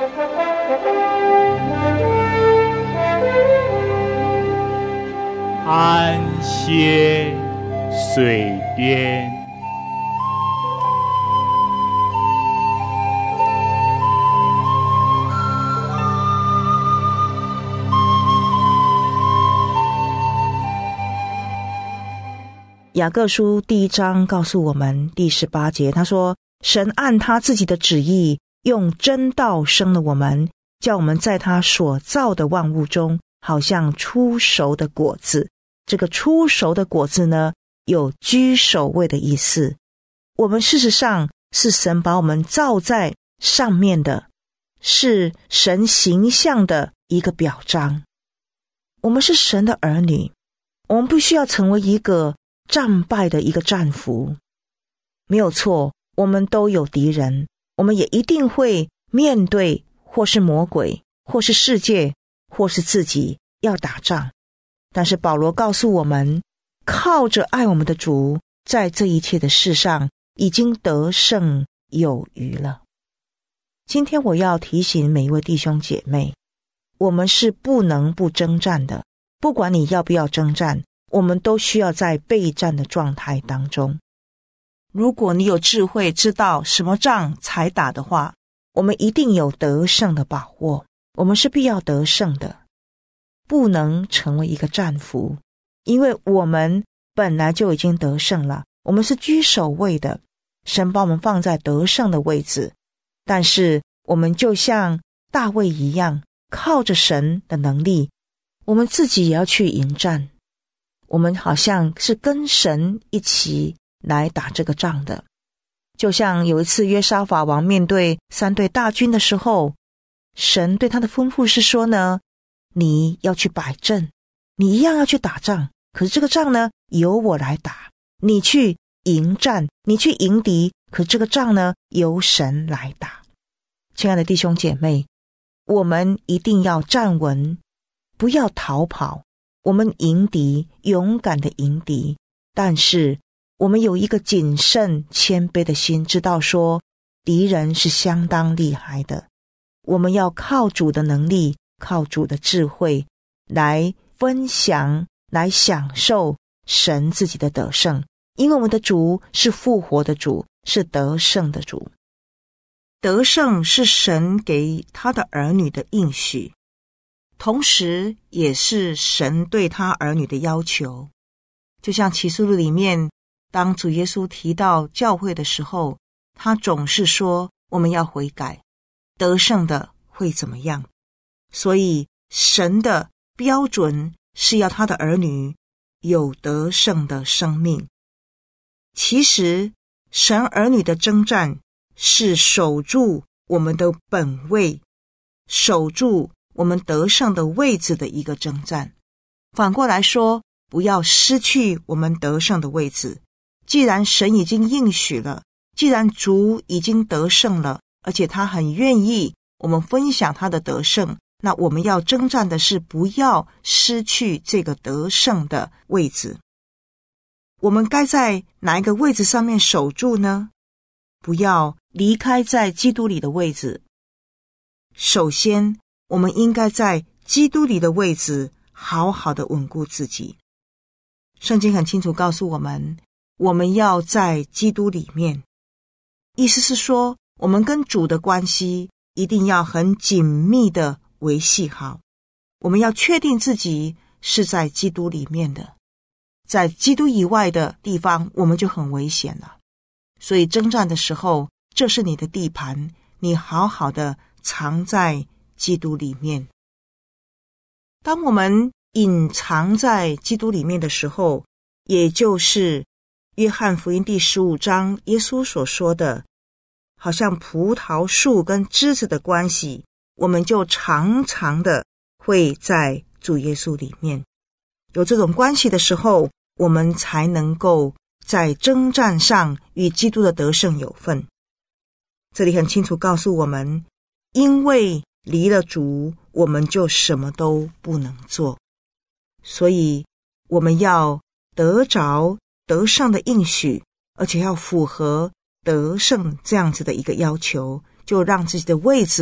安歇水边。 雅各书第1章告诉我们第18节，他说，神按他自己的旨意用真道生了我们，叫我们在他所造的万物中好像初熟的果子。这个初熟的果子呢，有居首位的意思。我们事实上是神把我们造在上面的，是神形象的一个表彰。我们是神的儿女，我们不需要成为一个战败的一个战俘。没有错，我们都有敌人，我们也一定会面对或是魔鬼，或是世界，或是自己要打仗。但是保罗告诉我们，靠着爱我们的主，在这一切的事上已经得胜有余了。今天我要提醒每一位弟兄姐妹，我们是不能不征战的，不管你要不要征战，我们都需要在备战的状态当中。如果你有智慧知道什么仗才打的话，我们一定有得胜的把握，我们是必要得胜的，不能成为一个战俘，因为我们本来就已经得胜了，我们是居首位的，神把我们放在得胜的位置。但是我们就像大卫一样，靠着神的能力，我们自己也要去迎战，我们好像是跟神一起来打这个仗的。就像有一次约沙法王面对3队大军的时候，神对他的吩咐是说呢，你要去摆阵，你一样要去打仗，可是这个仗呢由我来打，你去迎战，你去迎敌，可这个仗呢由神来打。亲爱的弟兄姐妹，我们一定要站稳，不要逃跑，我们迎敌，勇敢的迎敌，但是我们有一个谨慎谦卑的心，知道说敌人是相当厉害的，我们要靠主的能力，靠主的智慧来分享，来享受神自己的得胜，因为我们的主是复活的主，是得胜的主。得胜是神给他的儿女的应许，同时也是神对他儿女的要求。就像启示录里面，当主耶稣提到教会的时候，他总是说我们要悔改，得胜的会怎么样。所以神的标准是要他的儿女有得胜的生命。其实神儿女的征战是守住我们的本位，守住我们得胜的位置的一个征战。反过来说，不要失去我们得胜的位置。既然神已经应许了，既然主已经得胜了，而且他很愿意我们分享他的得胜，那我们要征战的是不要失去这个得胜的位置。我们该在哪一个位置上面守住呢？不要离开在基督里的位置。首先，我们应该在基督里的位置好好的稳固自己。圣经很清楚告诉我们，我们要在基督里面，意思是说，我们跟主的关系一定要很紧密的维系好。我们要确定自己是在基督里面的，在基督以外的地方，我们就很危险了。所以征战的时候，这是你的地盘，你好好的藏在基督里面。当我们隐藏在基督里面的时候，也就是约翰福音第15章耶稣所说的，好像葡萄树跟枝子的关系，我们就常常的会在主耶稣里面。有这种关系的时候，我们才能够在征战上与基督的得胜有份。这里很清楚告诉我们，因为离了主，我们就什么都不能做。所以我们要得着得胜的应许，而且要符合得胜这样子的一个要求，就让自己的位置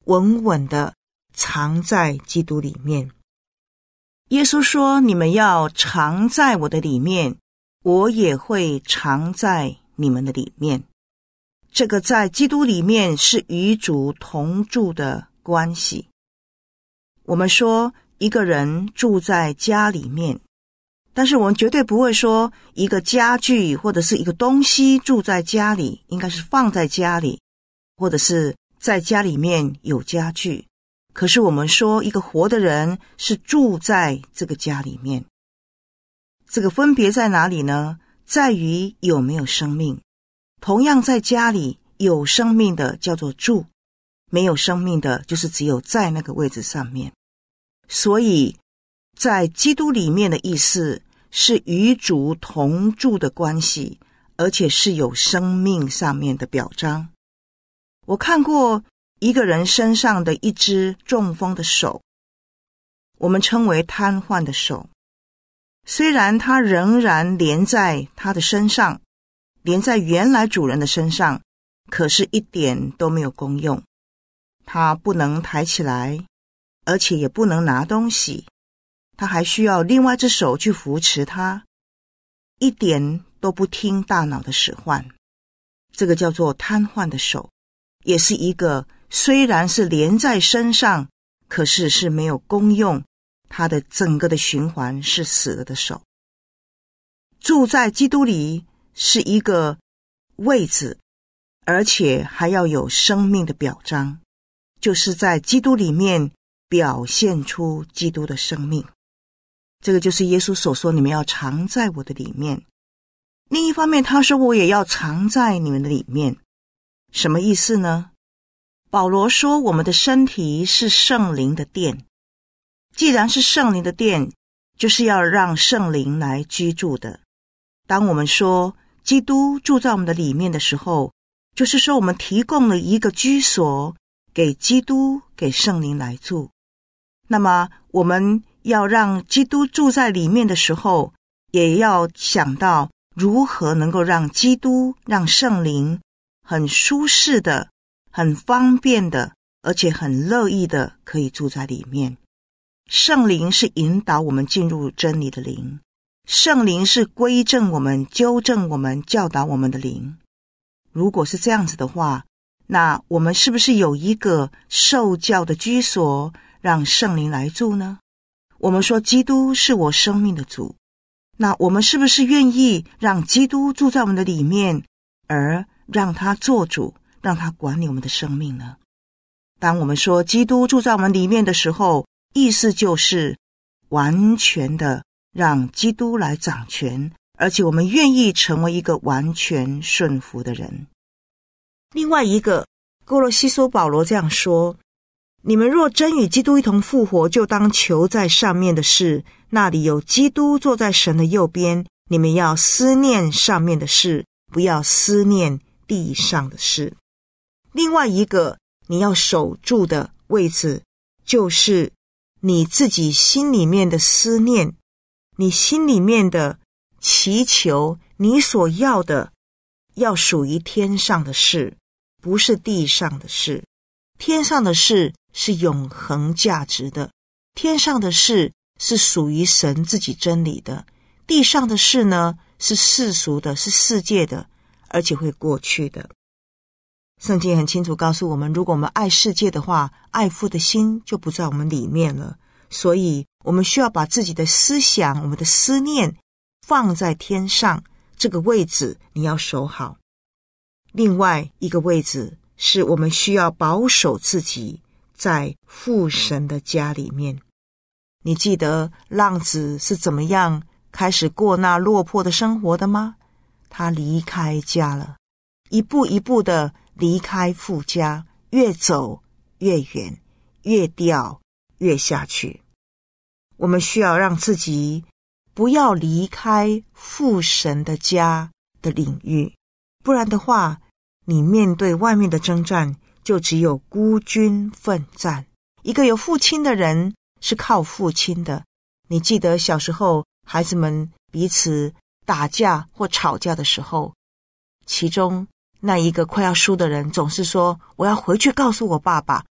稳稳的藏在基督里面。耶稣说，你们要藏在我的里面，我也会藏在你们的里面。这个在基督里面是与主同住的关系。我们说一个人住在家里面，但是我们绝对不会说一个家具或者是一个东西住在家里，应该是放在家里，或者是在家里面有家具。可是我们说一个活的人是住在这个家里面。这个分别在哪里呢？在于有没有生命。同样在家里有生命的叫做住，没有生命的就是只有在那个位置上面。所以在基督里面的意思是与主同住的关系，而且是有生命上面的表彰。我看过一个人身上的一只中风的手，我们称为瘫痪的手。虽然它仍然连在他的身上，连在原来主人的身上，可是一点都没有功用。他不能抬起来，而且也不能拿东西，他还需要另外一只手去扶持他，一点都不听大脑的使唤。这个叫做瘫痪的手，也是一个虽然是连在身上，可是是没有功用，它的整个的循环是死了的手。住在基督里是一个位置，而且还要有生命的表彰，就是在基督里面表现出基督的生命。这个就是耶稣所说，你们要藏在我的里面。另一方面他说，我也要藏在你们的里面。什么意思呢？保罗说，我们的身体是圣灵的殿。既然是圣灵的殿，就是要让圣灵来居住的。当我们说基督住在我们的里面的时候，就是说我们提供了一个居所给基督，给圣灵来住。那么我们要让基督住在里面的时候，也要想到如何能够让基督，让圣灵很舒适的，很方便的，而且很乐意的可以住在里面。圣灵是引导我们进入真理的灵，圣灵是归正我们、纠正我们、教导我们的灵。如果是这样子的话，那我们是不是有一个受教的居所让圣灵来住呢？我们说基督是我生命的主，那我们是不是愿意让基督住在我们的里面，而让他做主，让他管理我们的生命呢？当我们说基督住在我们里面的时候，意思就是完全的让基督来掌权，而且我们愿意成为一个完全顺服的人。另外一个，哥罗西书保罗这样说，你们若真与基督一同复活，就当求在上面的事，那里有基督坐在神的右边。你们要思念上面的事，不要思念地上的事。另外一个你要守住的位置，就是你自己心里面的思念，你心里面的祈求，你所要的要属于天上的事，不是地上的事。天上的事是永恒价值的，天上的事是属于神自己真理的，地上的事呢是世俗的，是世界的，而且会过去的。圣经很清楚告诉我们，如果我们爱世界的话，爱父的心就不在我们里面了。所以我们需要把自己的思想，我们的思念放在天上，这个位置你要守好。另外一个位置是我们需要保守自己在父神的家里面。你记得浪子是怎么样开始过那落魄的生活的吗？他离开家了，一步一步的离开父家，越走越远，越掉越下去。我们需要让自己不要离开父神的家的领域，不然的话，你面对外面的征战就只有孤军奋战。一个有父亲的人是靠父亲的。你记得小时候孩子们彼此打架或吵架的时候，其中那一个快要输的人总是说，我要回去告诉我爸爸，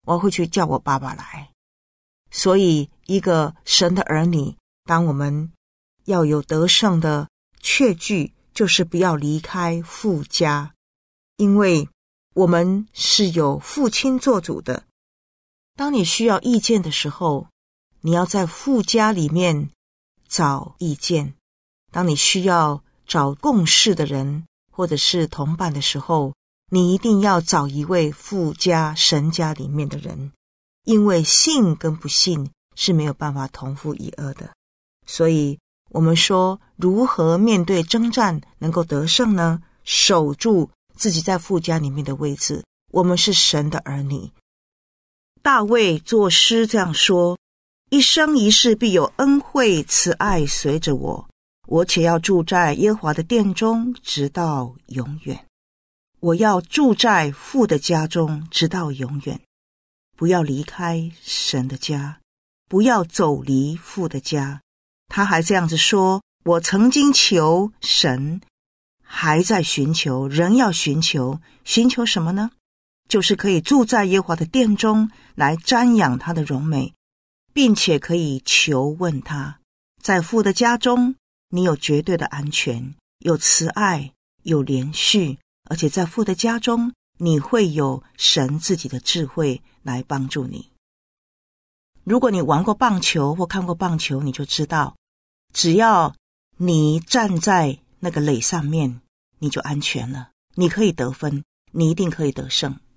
我会去叫我爸爸来。所以一个神的儿女，当我们要有得胜的确据，就是不要离开父家，因为我们是有父亲做主的。当你需要意见的时候，你要在父家里面找意见。当你需要找共事的人或者是同伴的时候，你一定要找一位父家神家里面的人，因为信跟不信是没有办法同父一轭的。所以我们说，如何面对征战能够得胜呢？守住自己在父家里面的位置。我们是神的儿女。大卫作诗这样说：一生一世必有恩惠慈爱随着我，我且要住在耶和华的殿中，直到永远。我要住在父的家中，直到永远。不要离开神的家，不要走离父的家。他还这样子说：我曾经求神，还在寻求，仍要寻求。寻求什么呢？就是可以住在耶和华的殿中，来瞻仰他的荣美，并且可以求问他。在父的家中，你有绝对的安全，有慈爱，有连续，而且在父的家中，你会有神自己的智慧来帮助你。如果你玩过棒球或看过棒球，你就知道，只要你站在那个垒上面，你就安全了，你可以得分，你一定可以得胜。